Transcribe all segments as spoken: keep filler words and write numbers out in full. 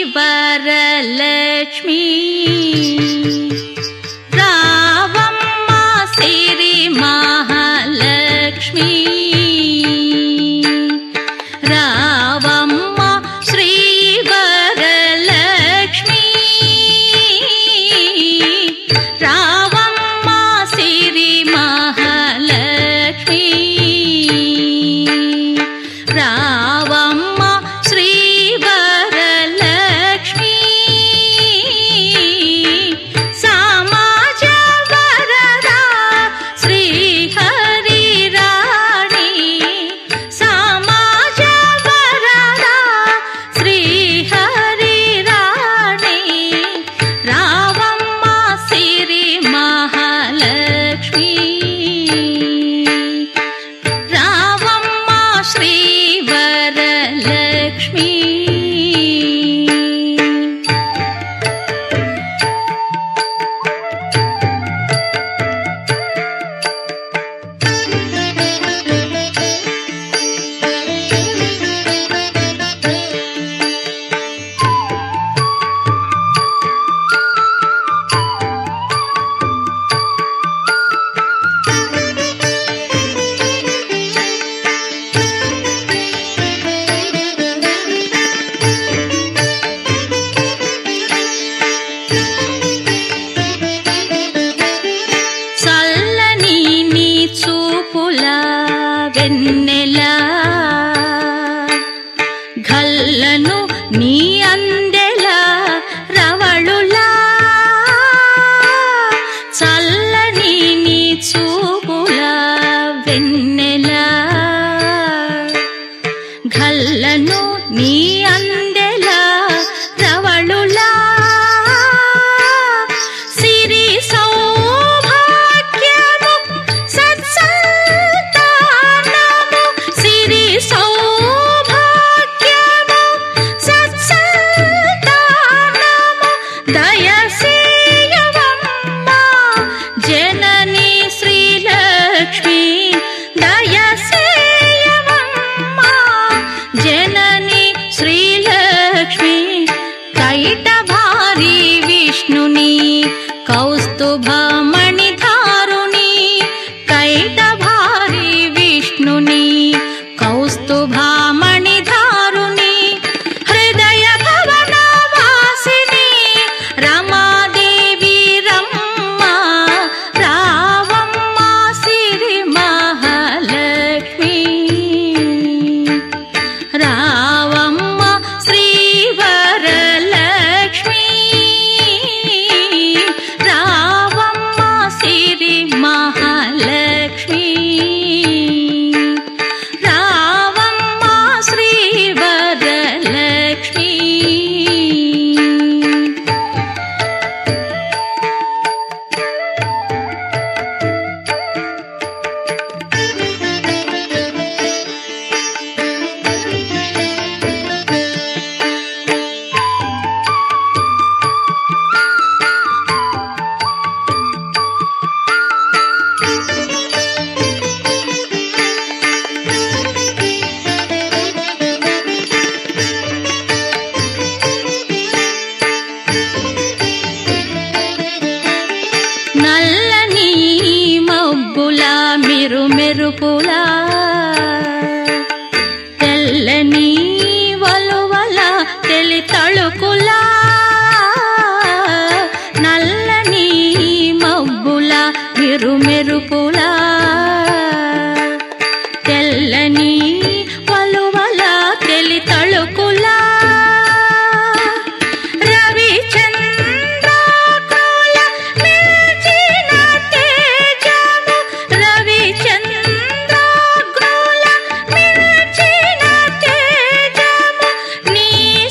వరలక్ష్మి రావమ్మ సిరి మహాలక్ష్మి రావమ్మ శ్రీ వరలక్ష్మి రావమ్మ సిరి మహాలక్ష్మి రావమ్మ శ్రీ వరలక్ష్మి సమాజ వరదా శ్రీ హరి రాణి సమాజ వరదా శ్రీ హరి రాణి రావమ్మ సిరి మహాలక్ష్మి రావమ్మ శ్రీ వరలక్ష్మి చల్లని నీ చూపుల వెన్నెల గల్లను నీ అందెల రవళులా చల్లని నీ చూపుల వెన్నెల గల్లను నీ అందెల రవళులా సిరి సౌభాగ్యము సత్సంతానము సిరి సౌభాగ్యము సత్సంతానము దయసేయవమ్మ జనని శ్రీలక్ష్మి దయసేయవమ్మ జనని శ్రీలక్ష్మి కైటభారి విష్ణుని కౌస్తుభమణి ధారుని కైటభారి విష్ణుని కౌస్తుభమణి ధారుని హృదయ భవన వాసిని రమాదేవి రమ్మ రావమ్మ సిరి మహాలక్ష్మి రావమ్మ శ్రీ వరలక్ష్మి రావమ్మ సిరి మహాలక్ష్మి రావమ్మ శ్రీ వరలక్ష్మి నల్లని మబ్బుల మెరు మెరుపులా తెల్లని వలువల తెలి తళుకులా నల్లని మబ్బుల మెరు మెరుపులా తెల్లని వలువల తెలి తళుకులా రవిచంద్రాకుల నిలిచిన తేజము రవిచంద్రాకుల నిలిచిన తేజము నీ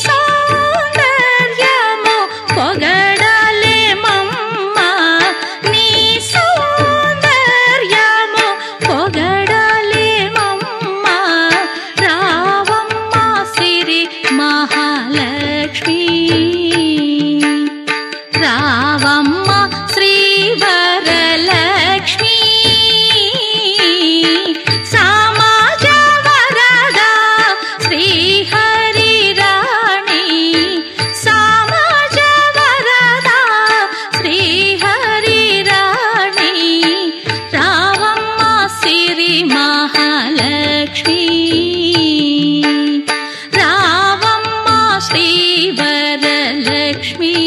సౌందర్యము పొగడాలే మమ్మ నీ సౌందర్యము పొగడాలే మమ్మ రావమ్మ సిరి మహాలక్ష్మి రావమ్మ శ్రీ వరలక్ష్మి సమాజ వరదా శ్రీ హరి రాణి స లక్ష్మి